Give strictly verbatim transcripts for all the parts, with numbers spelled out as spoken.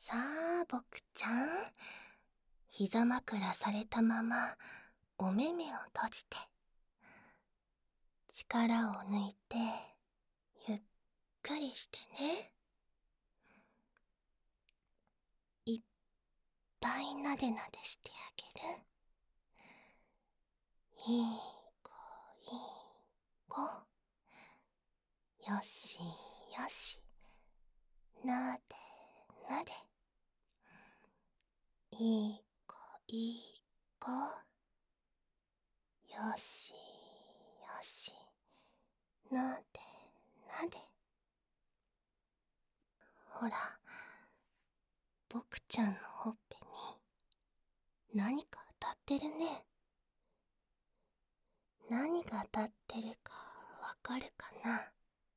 さあ、僕ちゃん。膝枕されたまま、お目目を閉じて。力を抜いて、ゆっくりしてね。いっぱいなでなでしてあげる。いい子、いい子。よしよし。なでなで。いい子、いい子。よしよし。なでなで。ほら、僕ちゃんのほっぺに何か当たってるね。何が当たってるかわかるかな。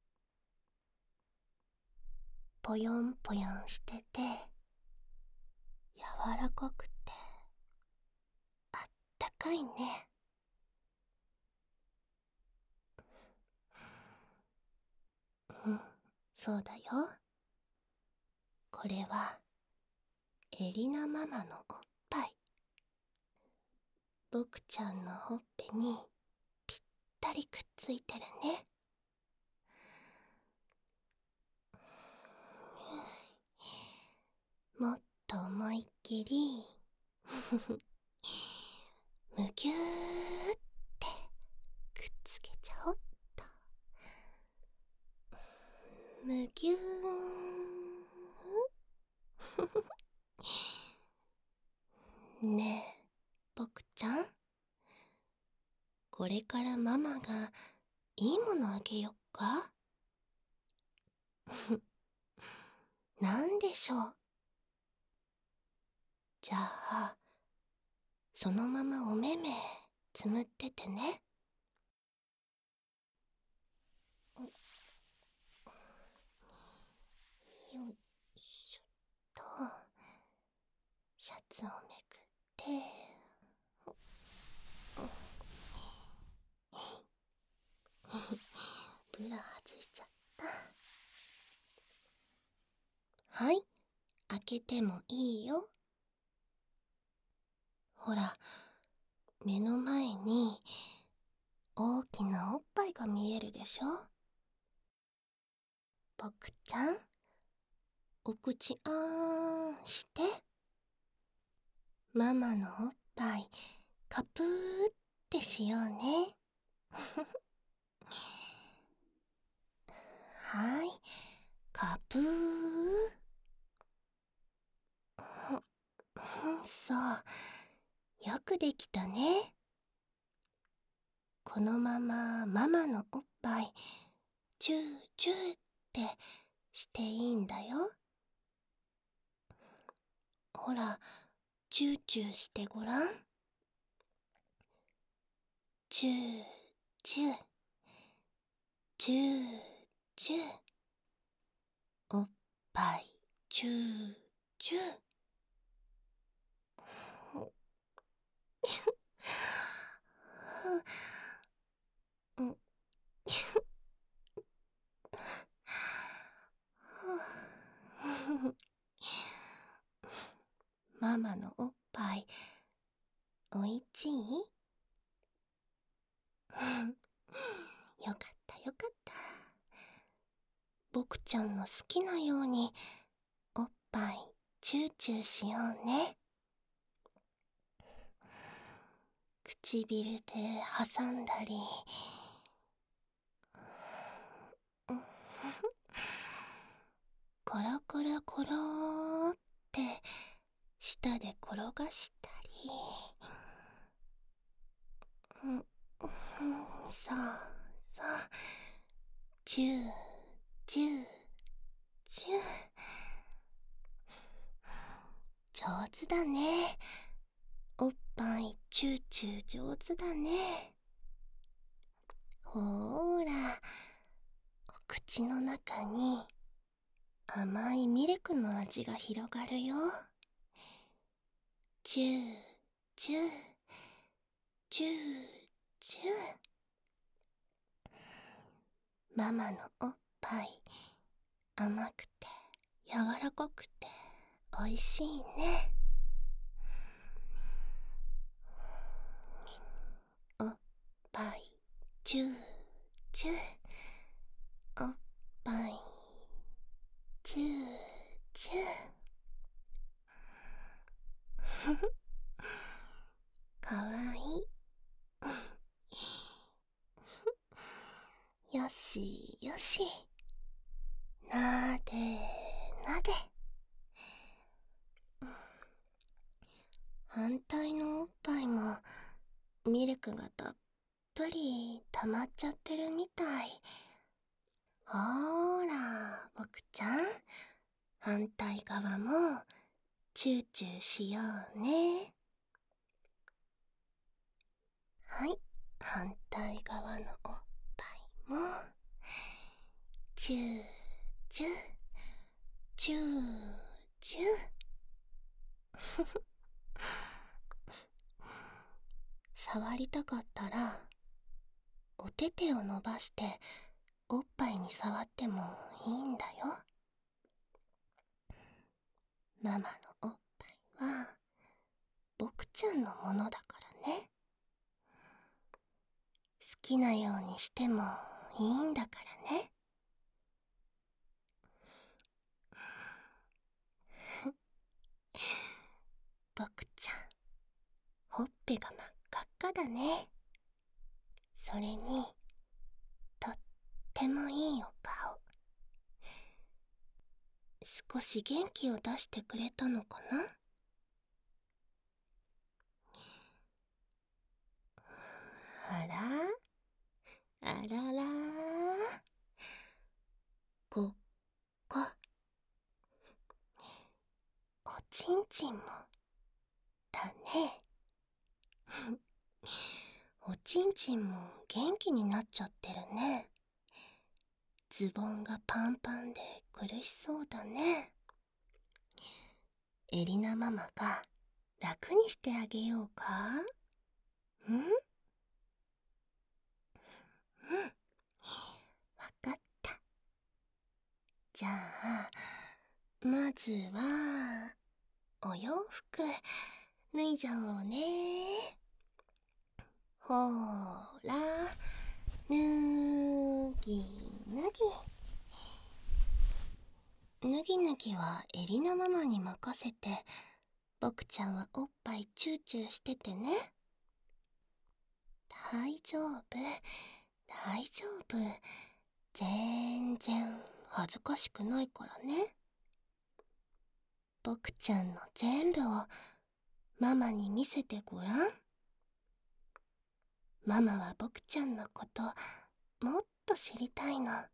ぽよんぽよんしてて、柔らかくて、あったかいね。うん、そうだよ。これは、エリナママのおっぱい。僕ちゃんのほっぺにぴったりくっついてるね。もっと思いっきりむぎゅーってくっつけちゃおっと。むぎゅーねえ、僕ちゃん、これからママがいいものあげよっか。なんでしょう。じゃあ、そのままお目目つむっててね。よいしょっと。シャツをめくって、ブラ外しちゃった。はい、開けてもいいよ。ほら、目の前に大きなおっぱいが見えるでしょ。僕ちゃん、お口あーんして。ママのおっぱいカプーってしようね。はい、カプー。そう、よくできたね。このままママのおっぱいチューチューってしていいんだよ。ほら、チューチューしてごらん。チューチューチューチュー。おっぱいチューチュー。うんママのおっぱいおいちい？よかったよかった。僕ちゃんの好きなようにおっぱいチューチューしようね。唇で挟んだり、コロコロコローって舌で転がしたり、うん、そうそう、チューチューチュー。上手だね。おっぱいチューチュー上手だね。ほーら、お口の中に甘いミルクの味が広がるよ。チューチューチューチュー。ママのおっぱい甘くて柔らかくておいしいね。おっぱいチューチュー、おっぱいチューチュー。ふふ、かわいい。よしよし、なでなで。反対のおっぱいもミルクがたっぷり溜まっちゃってるみたい。ほーら、僕ちゃん、反対側もチューチューしようね。はい、反対側のおっぱいもチューチューチューチュー。触りたかったらお手手を伸ばしておっぱいに触ってもいいんだよ。ママのおっぱいは僕ちゃんのものだからね。好きなようにしてもいいんだからね。僕ちゃん、ほっぺが真っ赤っかだね。それにとってもいいお顔。少し元気を出してくれたのかな。あらあらら、こっこ、おちんちんもだね。おちんちんも元気になっちゃってるね。ズボンがパンパンで苦しそうだね。エリナママが楽にしてあげようか。ん？うん、わかった。じゃあまずはお洋服脱いじゃおうね。ほーら、脱ぎ脱ぎ脱ぎ脱ぎはエリナママに任せて、僕ちゃんはおっぱいチューチューしててね。大丈夫大丈夫、全然恥ずかしくないからね。僕ちゃんの全部をママに見せてごらん。ママは僕ちゃんのこともっと知りたいの。は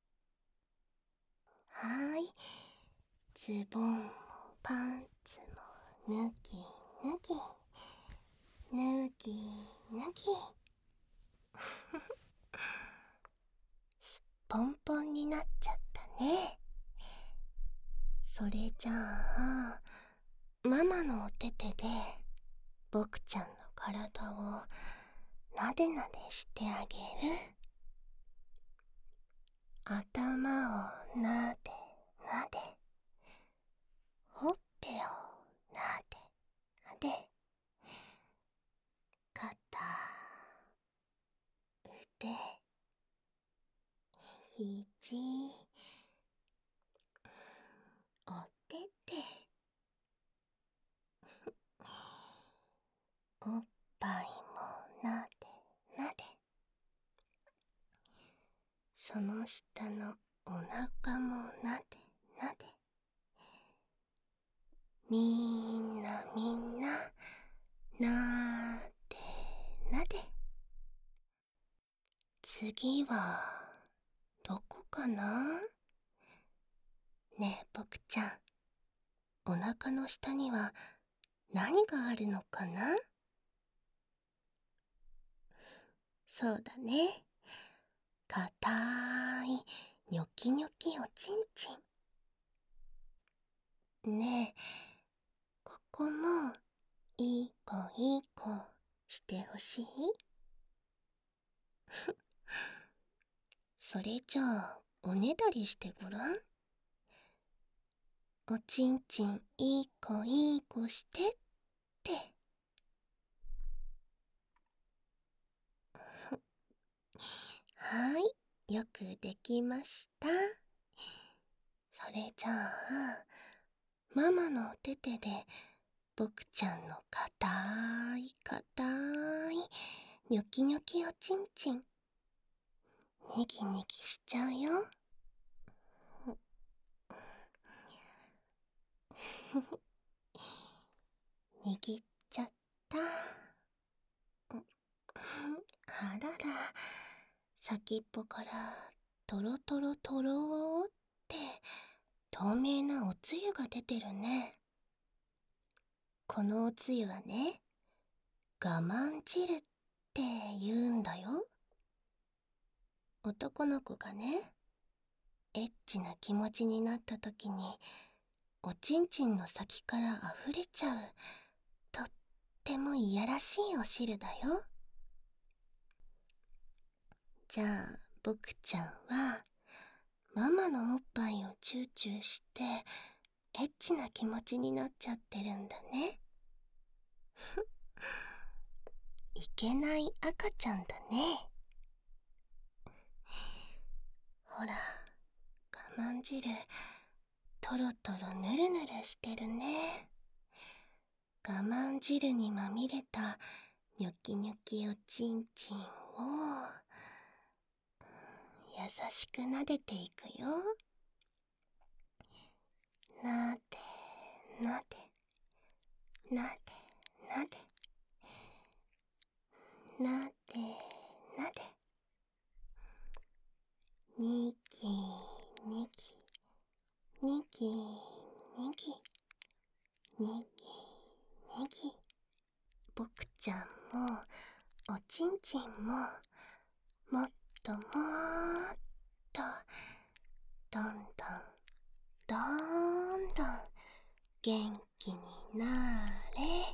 ーい、ズボンもパンツも脱ぎ脱ぎ脱ぎ脱ぎ。すっぽんぽんになっちゃったね。それじゃあママのお手手で僕ちゃんの体をなでなでしてあげる。頭をなでなで、ほっぺをなでなで、肩、腕、肘、お手手、おっぱいもなでなで、その下のお腹もなでなで。みんなみんななでなで。次はどこかな。ねえ僕ちゃん、お腹の下には何があるのかな。そうだね、かたいニョキニョキおちんちん。ねえ、ここもいい子いい子してほしい。それじゃあおねだりしてごらん。 おちんちんいい子いい子してって。はい、よくできました。それじゃあ、ママのお手手で僕ちゃんのかたいかたいニョキニョキおちんちんにぎにぎしちゃうよ。にぎっちゃった。あらら、先っぽからトロトロトローって透明なおつゆが出てるね。このおつゆはね、我慢汁って言うんだよ。男の子がね、エッチな気持ちになった時におちんちんの先からあふれちゃうとってもいやらしいお汁だよ。じゃあ僕ちゃんはママのおっぱいをチューチューしてエッチな気持ちになっちゃってるんだね。いけない赤ちゃんだね。ほら、我慢汁トロトロぬるぬるしてるね。我慢汁にまみれたニョキニョキおちんちんを優しくなでていくよ。なでなでなでなでなでなでにぎにぎにぎにぎにぎにぎ。僕ちゃんもおちんちんももっともっとどんどんどんどん元気になれ。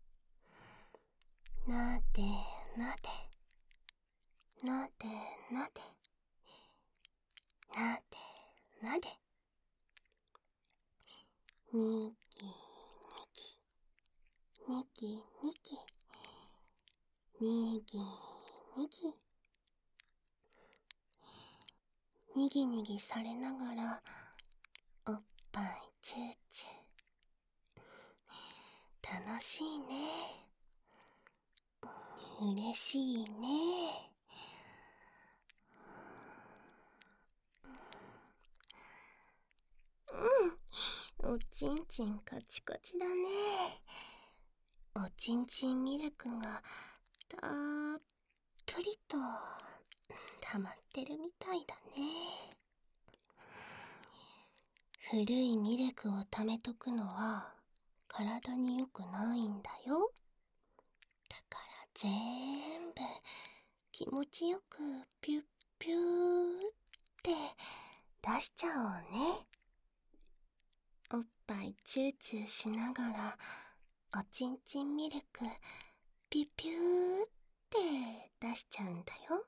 なでなでなでなでなでなでにぎにぎにぎにぎにぎにぎにぎにぎされながらおっぱいチューチュー。楽しいね。うれしいね。うん、おちんちんカチカチだね。おちんちんミルクがたっぷりと溜まってるみたいだね。古いミルクを溜めとくのは体に良くないんだよ。だから全部気持ちよくピュッピューって出しちゃおうね。おっぱいチューチューしながらおちんちんミルクピュピューって出しちゃうんだよ。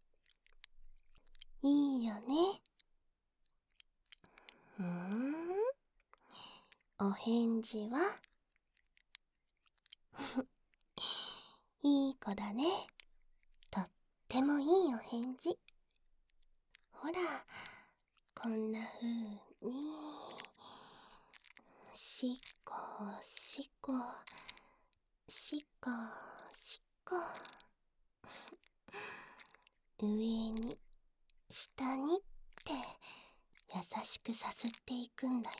いいよね。うーん、お返事はいい子だね。とってもいいお返事。ほら、こんな風にしこしこしこしこ上に下にって優しくさすっていくんだよ。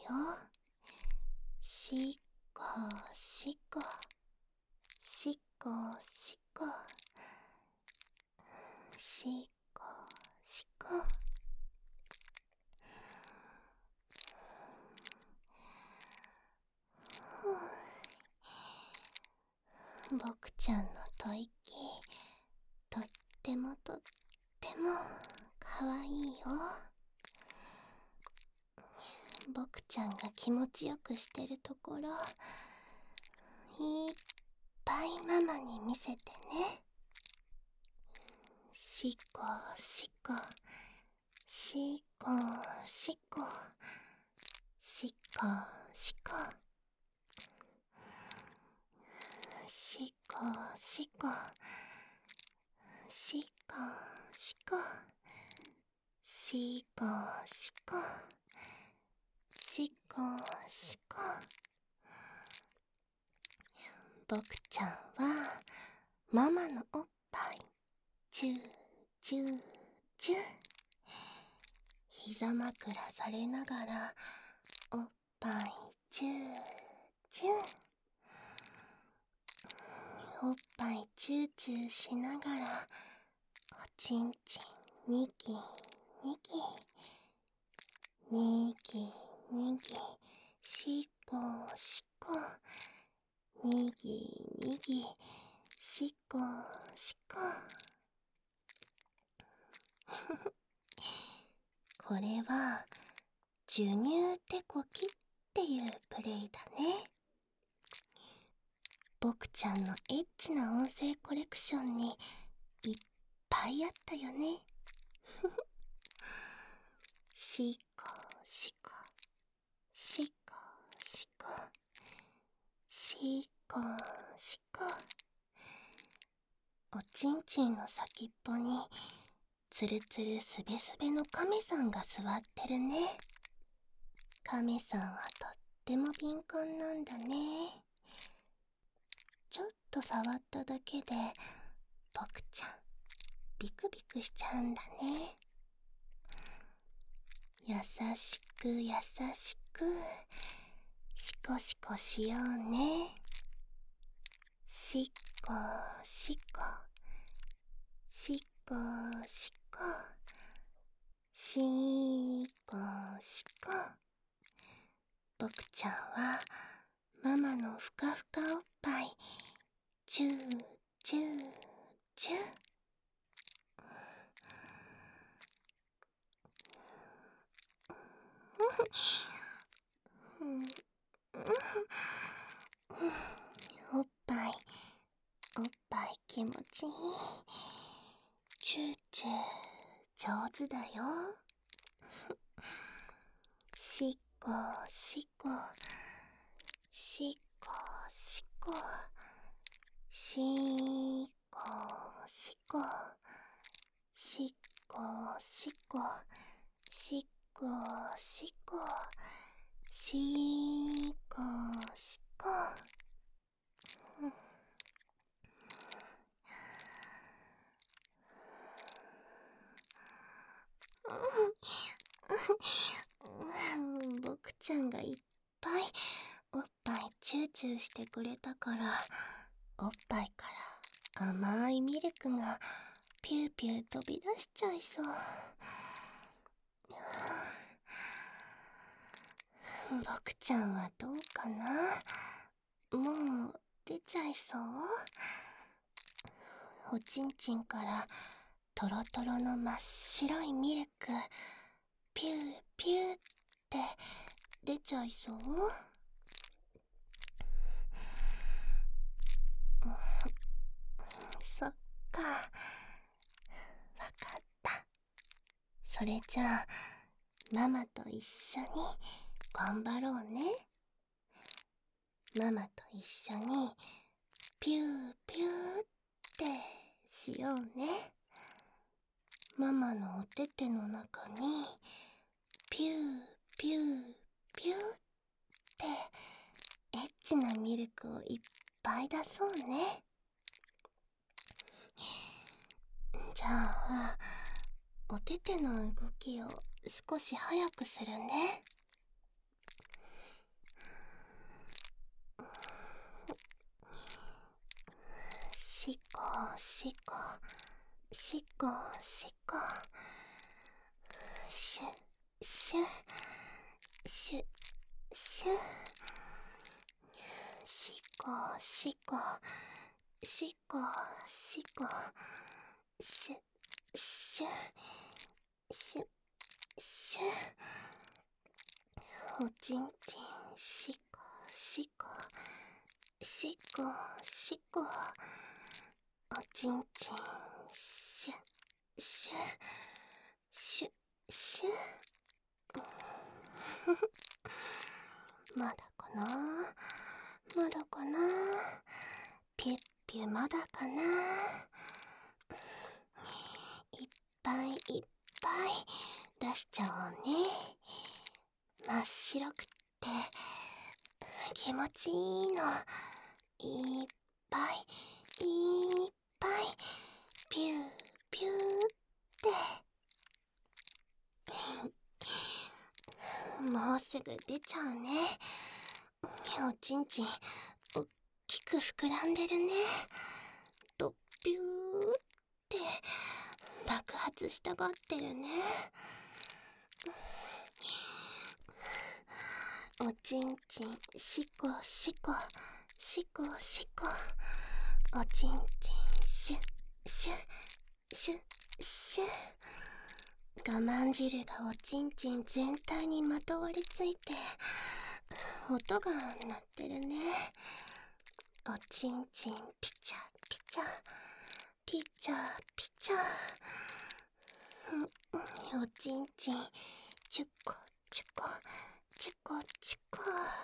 しこしこしこしこしこしこ。僕ちゃんの吐息とってもとってもかわいいよ。僕ちゃんが気持ちよくしてるところいっぱいママに見せてね。しこしこしこしこしこしこしこしこしこしこしこしこしこしこ。僕ちゃんはママのおっぱいチューチューチュー、膝枕されながらおっぱいチューチュー、おっぱいチューチューしながらおちんちんにぎにぎにぎにぎ、しこしこにぎにぎしこしこ。これは授乳手こきっていうプレイだね。僕ちゃんのエッチな音声コレクションにいっぱいあったよね。しこしこしこしこしこしこ。おちんちんの先っぽにつるつるすべすべのカメさんが座ってるね。カメさんはとっても敏感なんだね。ちょっと触っただけで僕ちゃんビクビクしちゃうんだね。優しく優しくシコシコしようね。しこしこしこしこしこしこ。僕ちゃんはママのふかふかおっぱいチューチューチュー。おっぱいおっぱい気持ちいい。チューチュー上手だよ。しこしこしこしこしこしこしこしこしこしこしこしこ。僕ちゃんがいっぱいおっぱいチューチューしてくれたから、おっぱいから甘いミルクがピューピュー飛び出しちゃいそう。僕ちゃんはどうかな。もう出ちゃいそう。おちんちんからトロトロの真っ白いミルクピューピューって出ちゃいそう。そっか、わかった。それじゃあママと一緒に頑張ろうね。ママと一緒にピューピューってしようね。ママのお手手の中にピューピューピューってエッチなミルクをいっぱい出そうね。じゃあお手手の動きを少し早くするね。しこしこしこしこシュシュシュシュしこしこしこしこシュシュシュシュ。おちんちんしこしこしこしこおちんちんシュシュシュシュ。 まだかな、まだかな、ピュッピュまだかな。いっぱいいっぱい出しちゃおうね。真っ白くって気持ちいいの。いっぱいいっぱいピューピューってもうすぐ出ちゃうね。おちんちんおっきく膨らんでるね。とピューって爆発したがってるね。おちんちんしこしこしこしこ、おちんちんシュッシュッシュッシュッ、我慢汁がおちんちん全体にまとわりついて音が鳴ってるね。おちんちんピチャピチャピチャピチャ、おちんちんチュコチュコチュコチュコ、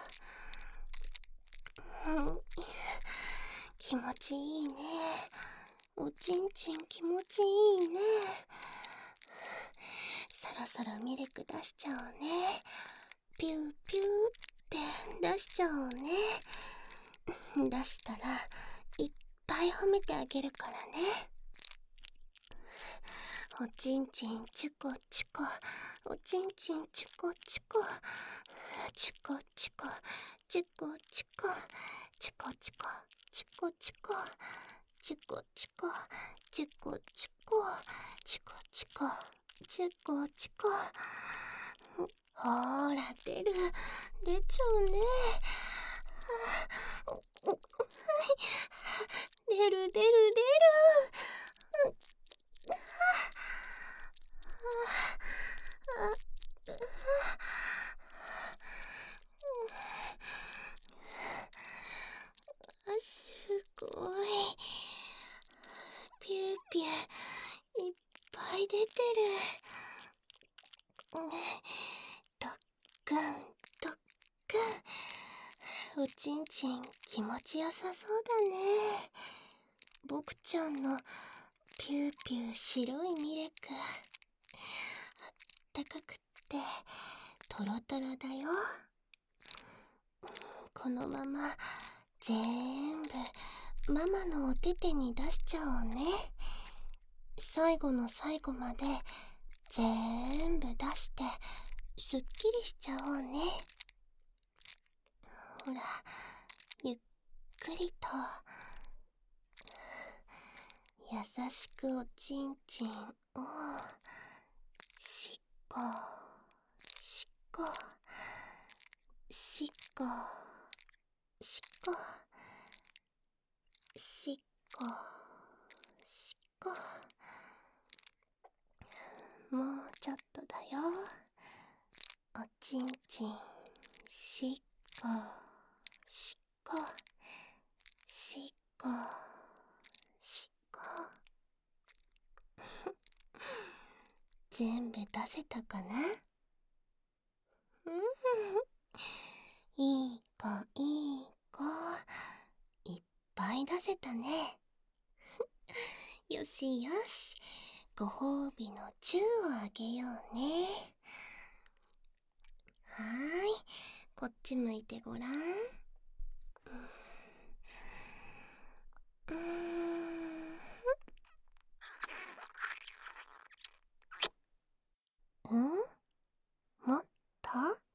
うん、気持ちいいね。おちんちん気持ちいいね。そろそろミルク出しちゃおうね。ピューピューって出しちゃおうね。出したらいっぱい褒めてあげるからね。おちんちんチュコチュコ、おちんちんチュコチュコチュコチュコチュコチュコチュコチュコチュコチュコチュコチュコチュコチュコチュコチュコチュコチュコ、ほーら出る、出ちゃうね。出る出る出る。すごいピューピューいっぱい出てる。とっくんとっくん、おちんちん気持ちよさそうだね。ぼくちゃんのピューピュー白いミルク、あったかくってトロトロだよ。このまま全部ママのお手手に出しちゃおうね。最後の最後まで全部出してすっきりしちゃおうね。ほらゆっくりと優しくおちんちんをしっこしっこしっこしっこしっこしっこ、もうちょっとだよ。おちんちんしっこしっこしっこしっこ全部出せたかな。うんいい子いい子、いっぱい出せたね。よしよし、ご褒美のチューをあげようね。はーい、こっち向いてごらん。うーん、んもっと